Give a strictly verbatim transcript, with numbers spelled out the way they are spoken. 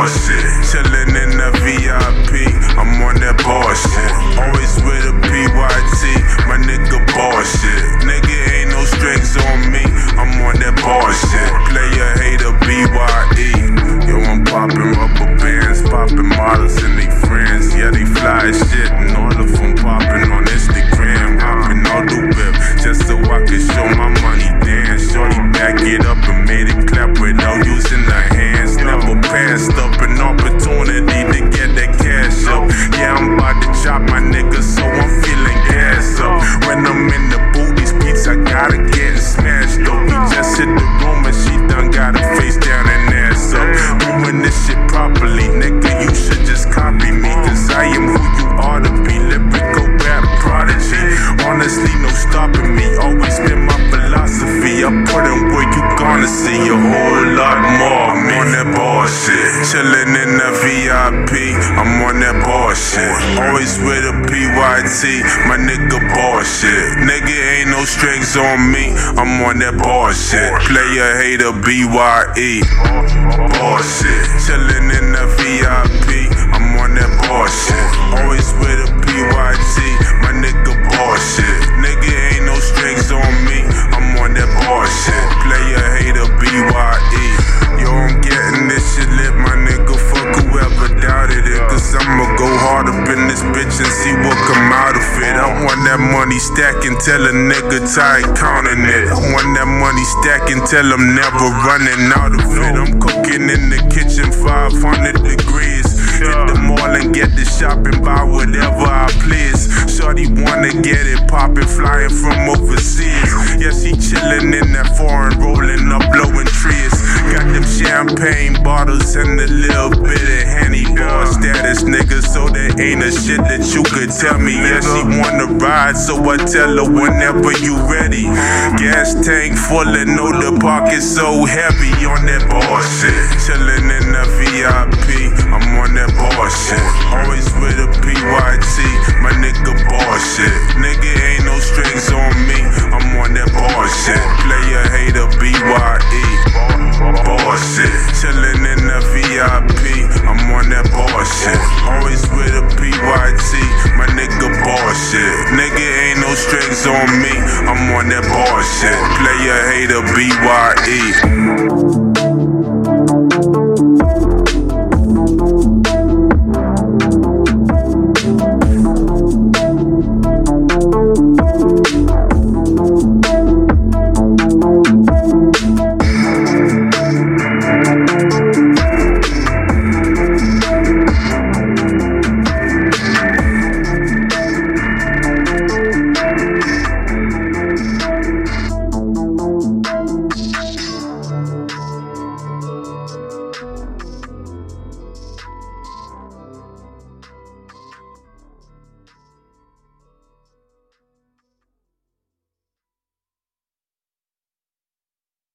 bullshit. Chillin' in the V I P, I'm on that bullshit. Always with a P Y T, my nigga bullshit. Nigga ain't no strings on me, I'm on that bullshit. Player hater B Y E. Yo, I'm poppin' rubber bands, poppin' models and they friends. Yeah, they fly as shit and all of them poppin' on Instagram. Hoppin' all the whip, just so I can show my money dance. Shorty back it up and made it clap without using her hands. Never passed up an opportunity to get that cash up. Yeah, I'm about to chop my nigga, so I'm feeling gas up. When I'm in the booth, these beats I gotta get smashed up. We just hit the room and she done got her face down and ass up. Doing this shit properly, nigga, you should just copy me, cause I am who you ought to be. Lyrical rap prodigy. Honestly, no stopping me. Always been my philosophy. I put in where you gonna see a whole lot more. I'm on that bullshit. Chillin' in the V I P, I'm on that bullshit. Always with a P Y T, my nigga bullshit. Nigga ain't no strings on me, I'm on that bullshit. Player hater B Y E. Bullshit. Chillin' in the V I P, I'm on that bullshit. Always with a P Y T, my nigga bullshit. Nigga ain't no strings on me, I'm on that bullshit. Player hater B Y E. Yo, I'm getting this shit lit, my nigga. Fuck whoever doubted it, cause I'ma go hard up in this bitch and see what come out of it. I want that money stacking till a nigga tired counting it. I want that money stacking till I'm never running out of it. I'm cooking in the kitchen five hundred degrees. Hit the mall and get the shopping, buy whatever I please. Shorty wanna get it poppin', flying from overseas. Yeah, she chillin' in that foreign, rollin' up, blowin' trees. Got them champagne bottles and a little bit of Henny. Ball status, nigga, so there ain't a shit that you could tell me. Yeah, she wanna ride, so I tell her whenever you ready. Gas tank full and know the pocket so heavy on that bullshit.